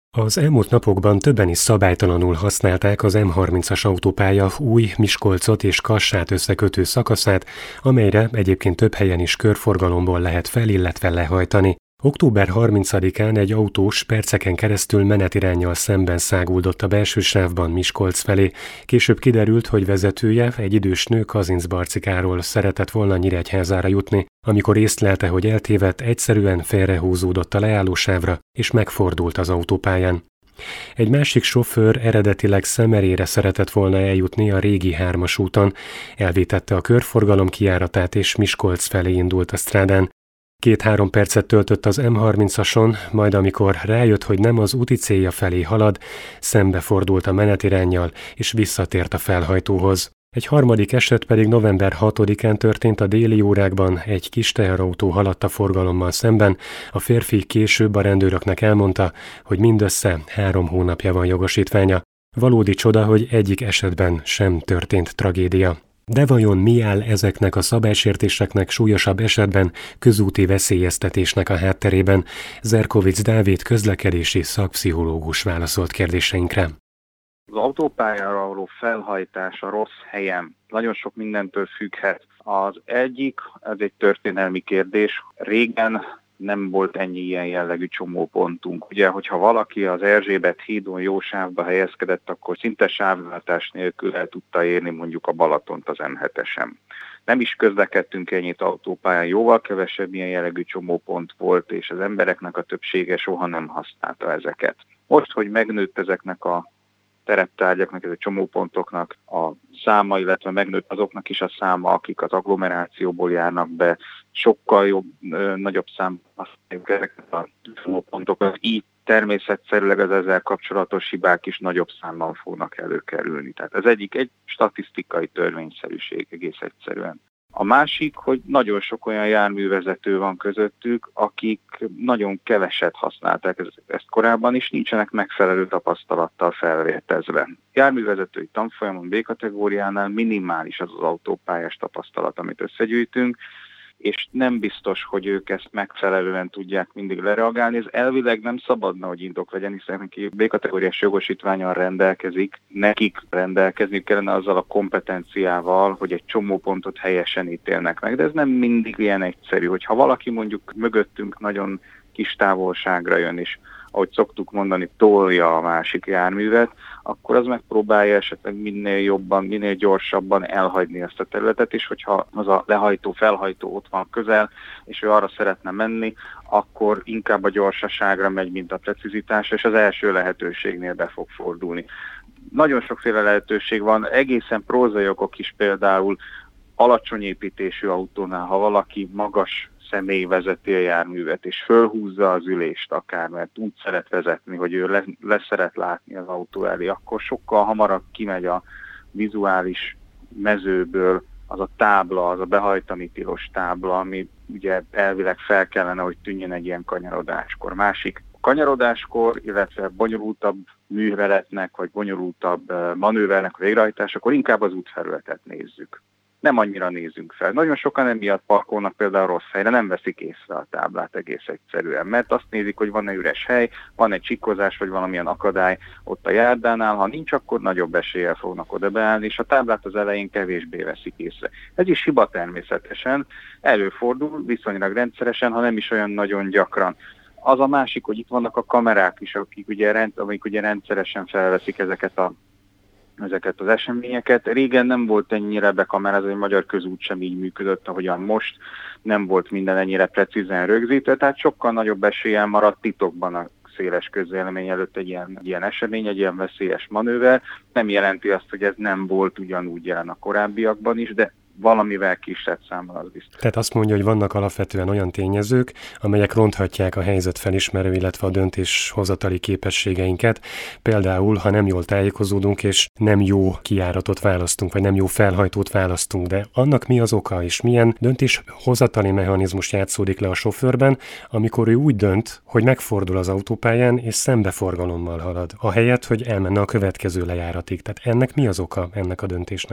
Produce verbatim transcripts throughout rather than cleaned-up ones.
Az elmúlt napokban többen is szabálytalanul használták az M harmincas autópálya új Miskolcot és Kassát összekötő szakaszát, amelyre egyébként több helyen is körforgalomból lehet fel, illetve lehajtani. október harmincadikán egy autós perceken keresztül menetiránnyal szemben száguldott a belső sávban Miskolc felé. Később kiderült, hogy vezetője, egy idős nő Kazincbarcikáról szeretett volna Nyíregyházára jutni. Amikor észlelte, hogy eltévedt, egyszerűen félrehúzódott a leállósávra, és megfordult az autópályán. Egy másik sofőr eredetileg Szemerére szeretett volna eljutni a régi hármas úton, elvétette a körforgalom kijáratát és Miskolc felé indult a strádán. Két-három percet töltött az M harmincason, majd amikor rájött, hogy nem az úti célja felé halad, szembefordult a menetiránnyal és visszatért a felhajtóhoz. Egy harmadik eset pedig november hatodikán történt a déli órákban, egy kis teherautó haladt a forgalommal szemben, a férfi később a rendőröknek elmondta, hogy mindössze három hónapja van jogosítványa. Valódi csoda, hogy egyik esetben sem történt tragédia. De vajon mi áll ezeknek a szabálysértéseknek súlyosabb esetben közúti veszélyeztetésnek a hátterében? Zerkovics Dávid közlekedési szakpszichológus válaszolt kérdéseinkre. Az autópályára való felhajtás a rossz helyen nagyon sok mindentől függhet. Az egyik, ez egy történelmi kérdés. Régen nem volt ennyi ilyen jellegű csomópontunk. Ugye, hogyha valaki az Erzsébet hídon jó sávba helyezkedett, akkor szinte sávváltás nélkül el tudta érni mondjuk a Balatont az M hetesen. Nem is közlekedtünk ennyit autópályán, jóval kevesebb ilyen jellegű csomópont volt, és az embereknek a többsége soha nem használta ezeket. Most, hogy megnőtt ezeknek a tereptárgyaknak, ez a csomópontoknak a száma, illetve megnőtt azoknak is a száma, akik az agglomerációból járnak be, sokkal jobb, ö, nagyobb számban használjuk ezeket a csomópontokat, így természetszerűleg az ezzel kapcsolatos hibák is nagyobb számban fognak előkerülni. Tehát ez egyik egy statisztikai törvényszerűség egész egyszerűen. A másik, hogy nagyon sok olyan járművezető van közöttük, akik nagyon keveset használták ezt korábban, és nincsenek megfelelő tapasztalattal felvértezve. Járművezetői tanfolyamon B-kategóriánál minimális az az autópályás tapasztalat, amit összegyűjtünk, és nem biztos, hogy ők ezt megfelelően tudják mindig lereagálni. Ez elvileg nem szabadna, hogy indok legyen, hiszen neki B-kategóriás jogosítványon rendelkezik, nekik rendelkezni kellene azzal a kompetenciával, hogy egy csomópontot helyesen ítélnek meg, de ez nem mindig ilyen egyszerű. Hogyha valaki mondjuk mögöttünk nagyon kis távolságra jön, és ahogy szoktuk mondani, tolja a másik járművet, akkor az megpróbálja esetleg minél jobban, minél gyorsabban elhagyni ezt a területet, és hogyha az a lehajtó, felhajtó ott van közel, és ő arra szeretne menni, akkor inkább a gyorsaságra megy, mint a precizitásra, és az első lehetőségnél be fog fordulni. Nagyon sokféle lehetőség van, egészen prózai okok is, például alacsony építésű autónál, ha valaki magas személy vezeti a járművet, és fölhúzza az ülést akár, mert úgy szeret vezetni, hogy ő le, leszeret látni az autó elé, akkor sokkal hamarabb kimegy a vizuális mezőből az a tábla, az a behajtani tilos tábla, ami ugye elvileg fel kellene, hogy tűnjön egy ilyen kanyarodáskor. Másik kanyarodáskor, illetve bonyolultabb műveletnek, vagy bonyolultabb manővernek a végrehajtásakor inkább az útfelületet nézzük. Nem annyira nézünk fel. Nagyon sokan emiatt parkolnak például rossz helyre, nem veszik észre a táblát egész egyszerűen, mert azt nézik, hogy van-e üres hely, van egy csikkozás, vagy valamilyen akadály ott a járdánál, ha nincs, akkor nagyobb eséllyel fognak oda beállni, és a táblát az elején kevésbé veszik észre. Ez is hiba természetesen, előfordul viszonylag rendszeresen, ha nem is olyan nagyon gyakran. Az a másik, hogy itt vannak a kamerák is, akik ugye, rend, amik ugye rendszeresen felveszik ezeket a ezeket az eseményeket. Régen nem volt ennyire bekamerázva, hogy a magyar közút sem így működött, ahogyan most, nem volt minden ennyire precízen rögzítve, tehát sokkal nagyobb eséllyel maradt titokban a széles közvélemény előtt egy ilyen, egy ilyen esemény, egy ilyen veszélyes manőver. Nem jelenti azt, hogy ez nem volt ugyanúgy jelen a korábbiakban is, de valamivel kisebb számban az biztos. Tehát azt mondja, hogy vannak alapvetően olyan tényezők, amelyek ronthatják a helyzet felismerő, illetve a döntéshozatali képességeinket. Például, ha nem jól tájékozódunk, és nem jó kijáratot választunk, vagy nem jó felhajtót választunk, de annak mi az oka, és milyen döntéshozatali mechanizmus játszódik le a sofőrben, amikor ő úgy dönt, hogy megfordul az autópályán, és szembeforgalommal halad, ahelyett, hogy elmenne a következő lejáratig. Tehát ennek mi az oka, ennek a döntésnek?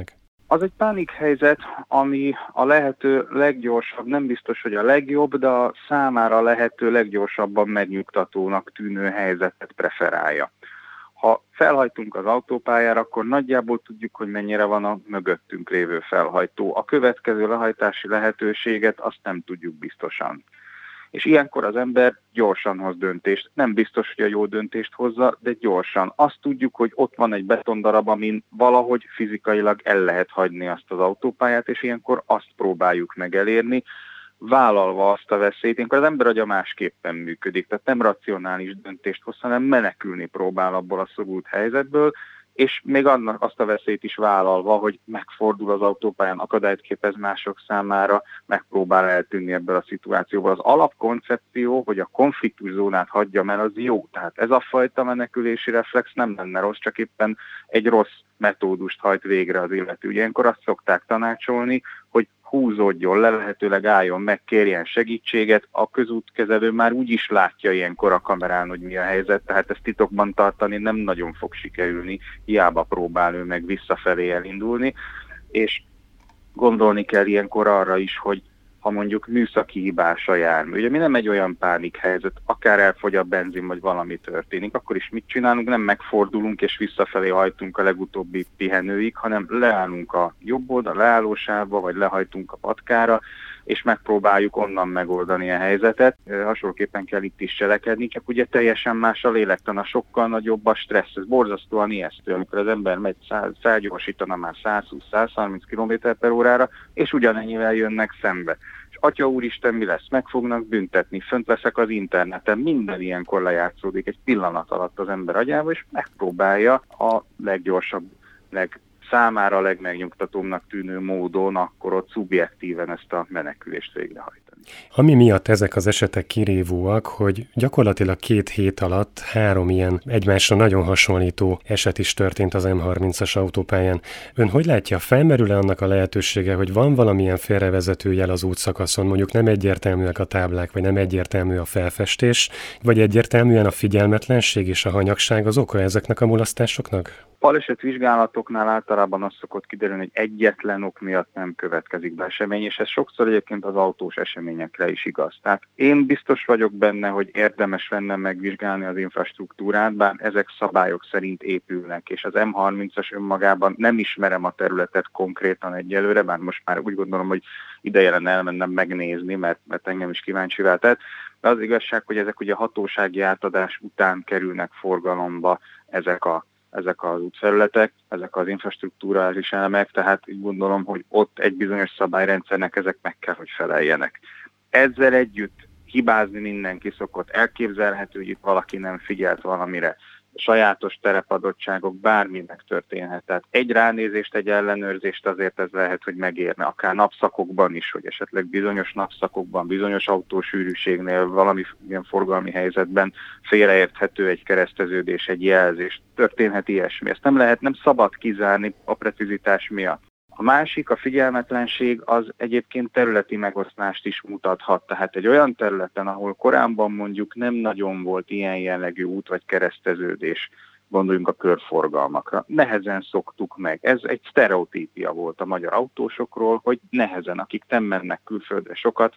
Az egy pánikhelyzet, ami a lehető leggyorsabb, nem biztos, hogy a legjobb, de a számára a lehető leggyorsabban megnyugtatónak tűnő helyzetet preferálja. Ha felhajtunk az autópályára, akkor nagyjából tudjuk, hogy mennyire van a mögöttünk lévő felhajtó. A következő lehajtási lehetőséget azt nem tudjuk biztosan. És ilyenkor az ember gyorsan hoz döntést. Nem biztos, hogy a jó döntést hozza, de gyorsan. Azt tudjuk, hogy ott van egy betondarab, amin valahogy fizikailag el lehet hagyni azt az autópályát, és ilyenkor azt próbáljuk meg elérni, vállalva azt a veszélyt. Ilyenkor az ember agya másképpen működik, tehát nem racionális döntést hoz, hanem menekülni próbál abból a szorult helyzetből, és még annak azt a veszélyt is vállalva, hogy megfordul az autópályán, akadályt képez mások számára, megpróbál eltűnni ebből a szituációból. Az alapkoncepció, hogy a konfliktuszónát hagyjam el, az jó. Tehát ez a fajta menekülési reflex nem lenne rossz, csak éppen egy rossz metódust hajt végre az illető. Ilyenkor azt szokták tanácsolni, hogy húzódjon le, lehetőleg álljon meg, kérjen segítséget. A közútkezelő már úgy is látja ilyenkor a kamerán, hogy mi a helyzet, tehát ezt titokban tartani nem nagyon fog sikerülni, hiába próbál ő meg visszafelé elindulni, és gondolni kell ilyenkor arra is, hogy ha mondjuk műszaki hibás a jármű, ugye mi nem egy olyan pánikhelyzet, akár elfogy a benzin, vagy valami történik, akkor is mit csinálunk? Nem megfordulunk és visszafelé hajtunk a legutóbbi pihenőig, hanem leállunk a jobb oldal leállósávba, vagy lehajtunk a patkára, és megpróbáljuk onnan megoldani a helyzetet. Hasonlóképpen kell itt is cselekedni, csak ugye teljesen más a lélektana, sokkal nagyobb a stressz. Ez borzasztóan ijesztő, amikor az ember megy, száz, felgyorsítana már százhúsz-százharminc kilométer per órára, és ugyanennyivel jönnek szembe. És atya úristen, mi lesz? Meg fognak büntetni, fönt leszek az interneten, minden ilyenkor lejátszódik egy pillanat alatt az ember agyába, és megpróbálja a leggyorsabb, leg számára a legmegnyugtatóbbnak tűnő módon akkor ott szubjektíven ezt a menekülést végrehajtani. Ami miatt ezek az esetek kirívóak, hogy gyakorlatilag két hét alatt három ilyen egymásra nagyon hasonlító eset is történt az M harmincas autópályán. Ön hogy látja, felmerül-e annak a lehetősége, hogy van valamilyen félrevezető jel az útszakaszon, mondjuk nem egyértelműek a táblák, vagy nem egyértelmű a felfestés, vagy egyértelműen a figyelmetlenség és a hanyagság az oka ezeknek a mulasztásoknak? Balesetvizsgálatoknál általában az szokott kiderülni, hogy egyetlen ok miatt nem következik be esemény, és ez sokszor egyébként az autós eseményekre is igaz. Tehát én biztos vagyok benne, hogy érdemes lenne megvizsgálni az infrastruktúrát, bár ezek szabályok szerint épülnek, és az M harmincas önmagában nem ismerem a területet konkrétan egyelőre, bár most már úgy gondolom, hogy ideje lenne elmennem megnézni, mert, mert engem is kíváncsivá tett. De az igazság, hogy ezek ugye hatósági átadás után kerülnek forgalomba ezek a ezek az útfelületek, ezek az infrastruktúrális elemek, tehát úgy gondolom, hogy ott egy bizonyos szabályrendszernek ezek meg kell, hogy feleljenek. Ezzel együtt hibázni mindenki szokott, elképzelhető, hogy itt valaki nem figyelt valamire, sajátos terepadottságok, bármi megtörténhet. Tehát egy ránézést, egy ellenőrzést azért ez lehet, hogy megérne, akár napszakokban is, hogy esetleg bizonyos napszakokban, bizonyos autósűrűségnél, valamilyen forgalmi helyzetben félreérthető egy kereszteződés, egy jelzés. Történhet ilyesmi. Ezt nem lehet, nem szabad kizárni a precizitás miatt. A másik, a figyelmetlenség, az egyébként területi megoszlást is mutathat. Tehát egy olyan területen, ahol korábban mondjuk nem nagyon volt ilyen jellegű út vagy kereszteződés, gondoljunk a körforgalmakra, nehezen szoktuk meg. Ez egy sztereotípia volt a magyar autósokról, hogy nehezen, akik nem mennek külföldre sokat,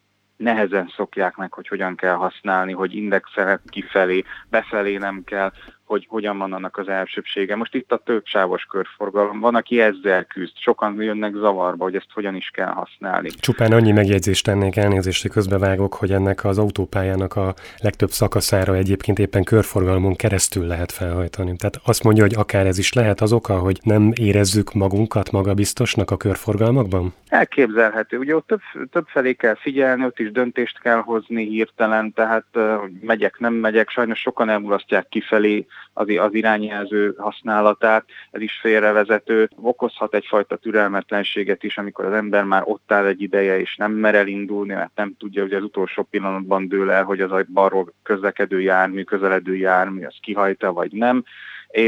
nehezen szokják meg, hogy hogyan kell használni, hogy indexelhet kifelé, befelé nem kell, hogy hogyan van annak az elsőbsége. Most itt a többsávos körforgalom van, aki ezzel küzd. Sokan jönnek zavarba, hogy ezt hogyan is kell használni. Csupán annyi megjegyzést tennék, elnézést, hogy közbevágok, hogy ennek az autópályának a legtöbb szakaszára egyébként éppen körforgalmon keresztül lehet felhajtani. Tehát azt mondja, hogy akár ez is lehet az oka, hogy nem érezzük magunkat magabiztosnak a körforgalmakban? Elképzelhető. Ugye ott több, több felé kell figyelni, ott is döntést kell hozni hirtelen, tehát hogy megyek, nem megyek. Sajnos sokan elmulasztják kifelé az, az irányjelző használatát, ez is félrevezető, okozhat egyfajta türelmetlenséget is, amikor az ember már ott áll egy ideje, és nem mer elindulni, mert nem tudja, hogy az utolsó pillanatban dől el, hogy az a balról közlekedő jármű, közeledő jármű, az kihajta vagy nem, és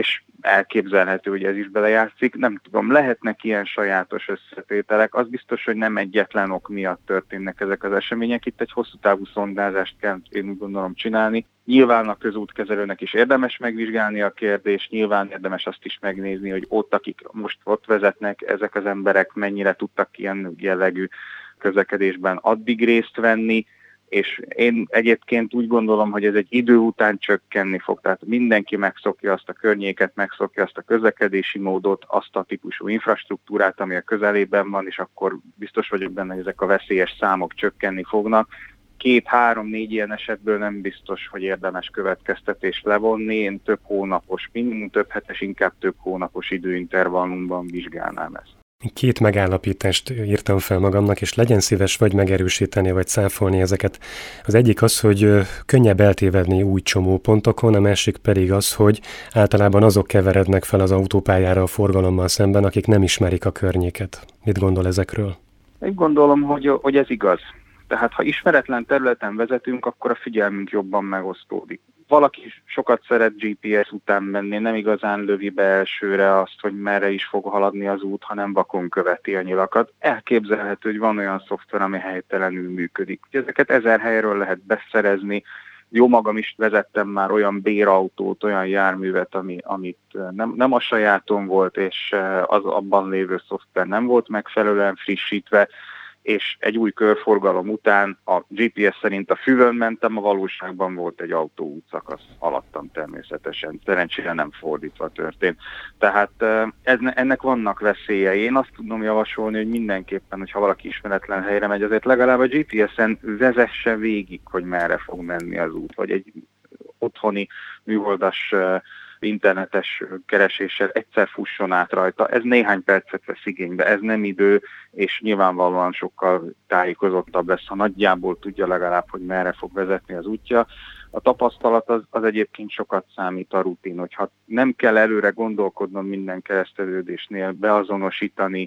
elképzelhető, hogy ez is belejátszik. Nem tudom, lehetnek ilyen sajátos összetételek. Az biztos, hogy nem egyetlen ok miatt történnek ezek az események. Itt egy hosszú távú szondázást kell, én úgy gondolom, csinálni. Nyilván a közútkezelőnek is érdemes megvizsgálni a kérdést, nyilván érdemes azt is megnézni, hogy ott, akik most ott vezetnek, ezek az emberek mennyire tudtak ilyen jellegű közlekedésben addig részt venni, és én egyébként úgy gondolom, hogy ez egy idő után csökkenni fog, tehát mindenki megszokja azt a környéket, megszokja azt a közlekedési módot, azt a típusú infrastruktúrát, ami a közelében van, és akkor biztos vagyok benne, hogy ezek a veszélyes számok csökkenni fognak. Két, három, négy ilyen esetből nem biztos, hogy érdemes következtetést levonni. Én több hónapos, minimum több hetes, inkább több hónapos időintervallumban vizsgálnám ezt. Két megállapítást írtam fel magamnak, és legyen szíves vagy megerősíteni, vagy cáfolni ezeket. Az egyik az, hogy könnyebb eltévedni új csomópontokon, a másik pedig az, hogy általában azok keverednek fel az autópályára a forgalommal szemben, akik nem ismerik a környéket. Mit gondol ezekről? Én gondolom, hogy, hogy ez igaz. Tehát ha ismeretlen területen vezetünk, akkor a figyelmünk jobban megosztódik. Valaki sokat szeret gé pé es után menni, nem igazán lövi be elsőre azt, hogy merre is fog haladni az út, hanem vakon követi a nyilakat. Elképzelhető, hogy van olyan szoftver, ami helytelenül működik. Ezeket ezer helyről lehet beszerezni. Jó magam is vezettem már olyan bérautót, olyan járművet, ami, amit nem, nem a sajátom volt, és az abban lévő szoftver nem volt megfelelően frissítve, és egy új körforgalom után a gé pé es szerint a füvön mentem, a valóságban volt egy autóútszakasz alattam természetesen. Szerencsére nem fordítva történt. Tehát ez, ennek vannak veszélyei. Én azt tudom javasolni, hogy mindenképpen, hogyha valaki ismeretlen helyre megy, azért legalább a gé pé esen vezesse végig, hogy merre fog menni az út, vagy egy otthoni műholdas internetes kereséssel egyszer fusson át rajta. Ez néhány percet vesz igénybe, ez nem idő, és nyilvánvalóan sokkal tájékozottabb lesz, ha nagyjából tudja legalább, hogy merre fog vezetni az útja. A tapasztalat az, az egyébként sokat számít, a rutin, hogyha nem kell előre gondolkodnom minden kereszteződésnél, beazonosítani,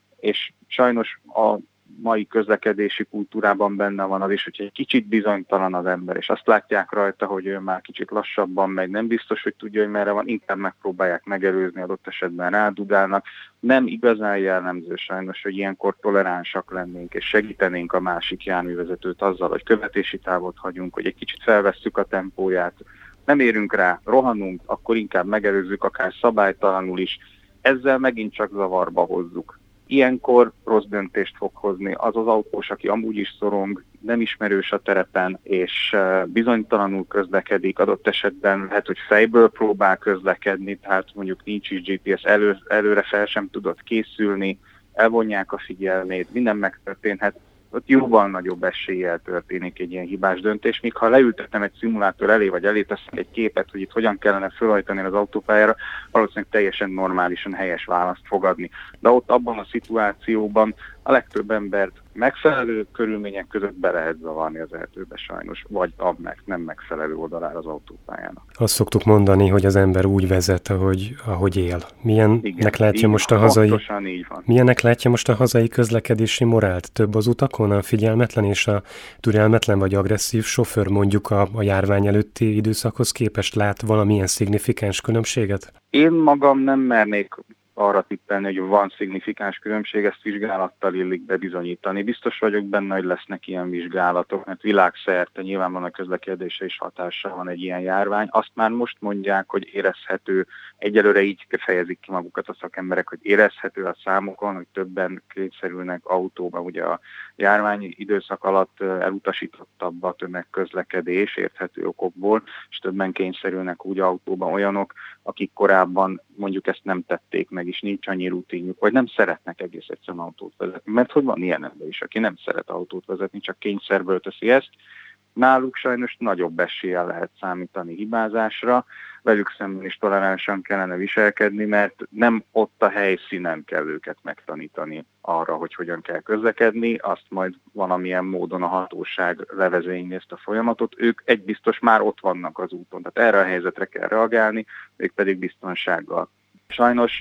és sajnos a mai közlekedési kultúrában benne van az is, hogyha egy kicsit bizonytalan az ember, és azt látják rajta, hogy ő már kicsit lassabban megy, nem biztos, hogy tudja, hogy merre van, inkább megpróbálják megelőzni, adott esetben rádudálnak. Nem igazán jellemző sajnos, hogy ilyenkor toleránsak lennénk, és segítenénk a másik járművezetőt azzal, hogy követési távot hagyunk, hogy egy kicsit felvesszük a tempóját, nem érünk rá, rohanunk, akkor inkább megelőzzük, akár szabálytalanul is. Ezzel megint csak zavarba hozzuk. Ilyenkor rossz döntést fog hozni az az autós, aki amúgy is szorong, nem ismerős a terepen, és bizonytalanul közlekedik, adott esetben lehet, hogy fejből próbál közlekedni, tehát mondjuk nincs is gé pé es, elő, előre fel sem tudott készülni, elvonják a figyelmét, minden megtörténhet. Ott jóval nagyobb eséllyel történik egy ilyen hibás döntés, míg ha leültetem egy szimulátor elé, vagy elé teszek egy képet, hogy itt hogyan kellene felhajtani az autópályára, valószínűleg teljesen normálisan helyes választ fogadni. De ott abban a szituációban a legtöbb embert megfelelő körülmények között be lehet zavarni az erdőbe sajnos, vagy a meg, nem megfelelő oldalára az autópályának. Azt szoktuk mondani, hogy az ember úgy vezet, ahogy, ahogy él. Milyennek látja most a hazai, milyennek látja most a hazai közlekedési morált? Több az utakon a figyelmetlen és a türelmetlen vagy agresszív sofőr mondjuk a, a járvány előtti időszakhoz képest lát valamilyen szignifikáns különbséget? Én magam nem mernék arra tippelni, hogy van szignifikáns különbség, ezt vizsgálattal illik bebizonyítani. Biztos vagyok benne, hogy lesznek ilyen vizsgálatok, mert világszerte nyilvánvalóan a közlekedésre is hatással van egy ilyen járvány. Azt már most mondják, hogy érezhető, egyelőre így fejezik ki magukat a szakemberek, hogy érezhető a számokon, hogy többen kényszerülnek autóba. Ugye a járvány időszak alatt elutasítottabb a tömegközlekedés érthető okokból, és többen kényszerülnek úgy autóba olyanok, akik korábban mondjuk ezt nem tették meg, és nincs annyi rutinjuk, vagy nem szeretnek egész egyszerűen autót vezetni. Mert hogy van ilyen ember is, aki nem szeret autót vezetni, csak kényszerből teszi ezt. Náluk sajnos nagyobb eséllyel lehet számítani hibázásra, velük szemben is toleránsan kellene viselkedni, mert nem ott a helyszínen kell őket megtanítani arra, hogy hogyan kell közlekedni, azt majd valamilyen módon a hatóság levezényli ezt a folyamatot. Ők egy biztos már ott vannak az úton, tehát erre a helyzetre kell reagálni, ők pedig biztonsággal. Sajnos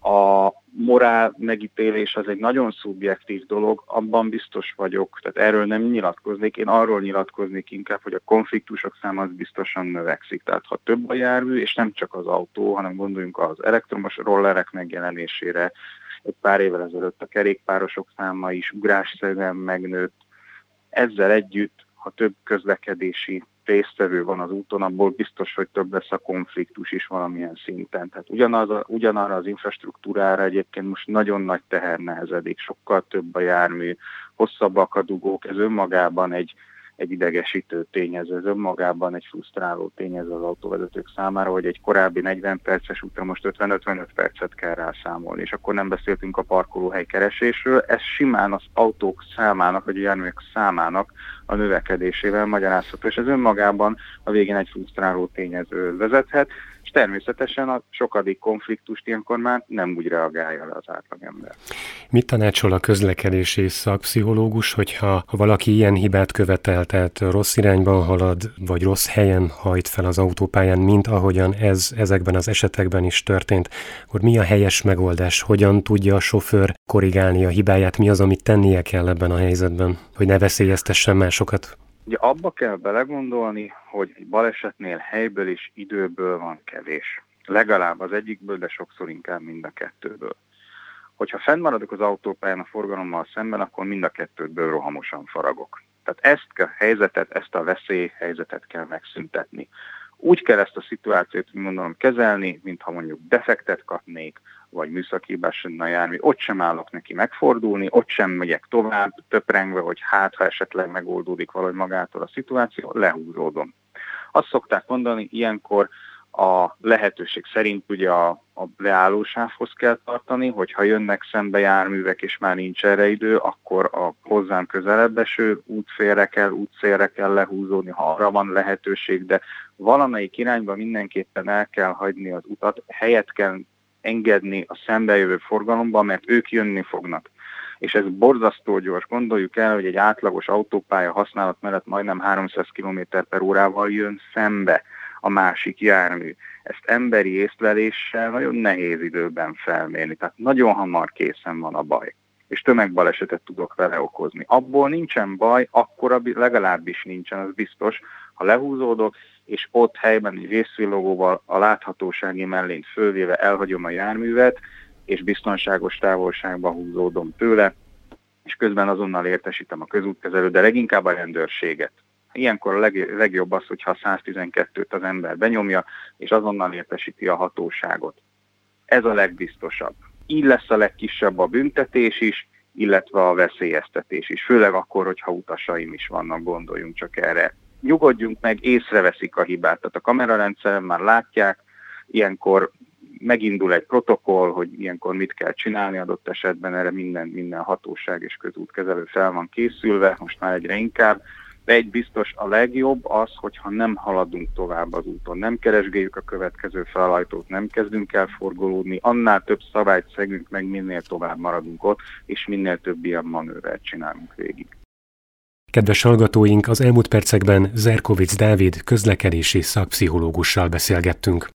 A morál megítélés az egy nagyon szubjektív dolog, abban biztos vagyok, tehát erről nem nyilatkoznék, én arról nyilatkoznék inkább, hogy a konfliktusok száma az biztosan növekszik. Tehát ha több a jármű, és nem csak az autó, hanem gondoljunk az elektromos rollerek megjelenésére, egy pár évvel ezelőtt a kerékpárosok száma is ugrásszerűen megnőtt. Ezzel együtt, ha több közlekedési résztvevő van az úton, abból biztos, hogy több lesz a konfliktus is valamilyen szinten. Tehát ugyanaz a, ugyanarra az infrastruktúrára egyébként most nagyon nagy teher nehezedik, sokkal több a jármű, hosszabbak a dugók, ez önmagában egy, egy idegesítő tényező, ez önmagában egy frusztráló tényező az autóvezetők számára, hogy egy korábbi negyven perces úton most ötven-ötvenöt percet kell rászámolni, és akkor nem beszéltünk a parkolóhely keresésről, ez simán az autók számának, vagy a járművek számának a növekedésével magyarázható, és ez önmagában a végén egy frusztráló tényező vezethet, és természetesen a sokadik konfliktust ilyenkor már nem úgy reagálja le az átlagember. Mit tanácsol a közlekedési szakpszichológus, hogyha ha valaki ilyen hibát követel, tehát rossz irányban halad, vagy rossz helyen hajt fel az autópályán, mint ahogyan ez ezekben az esetekben is történt, akkor mi a helyes megoldás? Hogyan tudja a sofőr korrigálni a hibáját? Mi az, amit tennie kell ebben a helyzetben, hogy ne veszélyeztessen másokat? Ugye abba kell belegondolni, hogy egy balesetnél helyből és időből van kevés. Legalább az egyikből, de sokszor inkább mind a kettőből. Hogyha fennmaradok az autópályán a forgalommal szemben, akkor mind a kettőből rohamosan faragok. Tehát ezt a helyzetet, ezt a veszélyhelyzetet kell megszüntetni. Úgy kell ezt a szituációt, mondom, kezelni, mintha mondjuk defektet kapnék, vagy műszaki hibás lenne a jármű, ott sem állok neki megfordulni, ott sem megyek tovább, töprengve, hogy hát, ha esetleg megoldódik valahogy magától a szituáció, lehúzódom. Azt szokták mondani, ilyenkor a lehetőség szerint ugye a, a leállósávhoz kell tartani, hogyha jönnek szembe járművek, és már nincs erre idő, akkor a hozzám közelebb eső útfélre kell, útszélre kell lehúzódni, ha arra van lehetőség, de valamelyik irányba mindenképpen el kell hagyni az utat, helyet kell engedni a szembejövő forgalomba, mert ők jönni fognak. És ez borzasztó gyors. Gondoljuk el, hogy egy átlagos autópálya használat mellett majdnem háromszáz kilométer per órával jön szembe a másik jármű. Ezt emberi észleléssel nagyon nehéz időben felmérni. Tehát nagyon hamar készen van a baj. És tömegbalesetet tudok vele okozni. Abból nincsen baj, akkor legalábbis nincsen, az biztos, ha lehúzódok, és ott helyben egy vészvillogóval a láthatósági mellényt fölvéve elhagyom a járművet, és biztonságos távolságba húzódom tőle, és közben azonnal értesítem a közútkezelőt, de leginkább a rendőrséget. Ilyenkor a leg, legjobb az, hogyha a száztizenkettőt az ember benyomja, és azonnal értesíti a hatóságot. Ez a legbiztosabb. Így lesz a legkisebb a büntetés is, illetve a veszélyeztetés is. Főleg akkor, hogyha utasaim is vannak, gondoljunk csak erre. Nyugodjunk meg, észreveszik a hibát. Tehát a kamerarendszeren már látják, ilyenkor megindul egy protokoll, hogy ilyenkor mit kell csinálni adott esetben, erre minden, minden hatóság és közútkezelő fel van készülve, most már egyre inkább. De egy biztos, a legjobb az, hogyha nem haladunk tovább az úton, nem keresgéljük a következő felajtót, nem kezdünk el forgolódni, annál több szabályt szegünk meg, minél tovább maradunk ott, és minél több ilyen manővert csinálunk végig. Kedves hallgatóink, az elmúlt percekben Zerkovicz Dávid közlekedési szakpszichológussal beszélgettünk.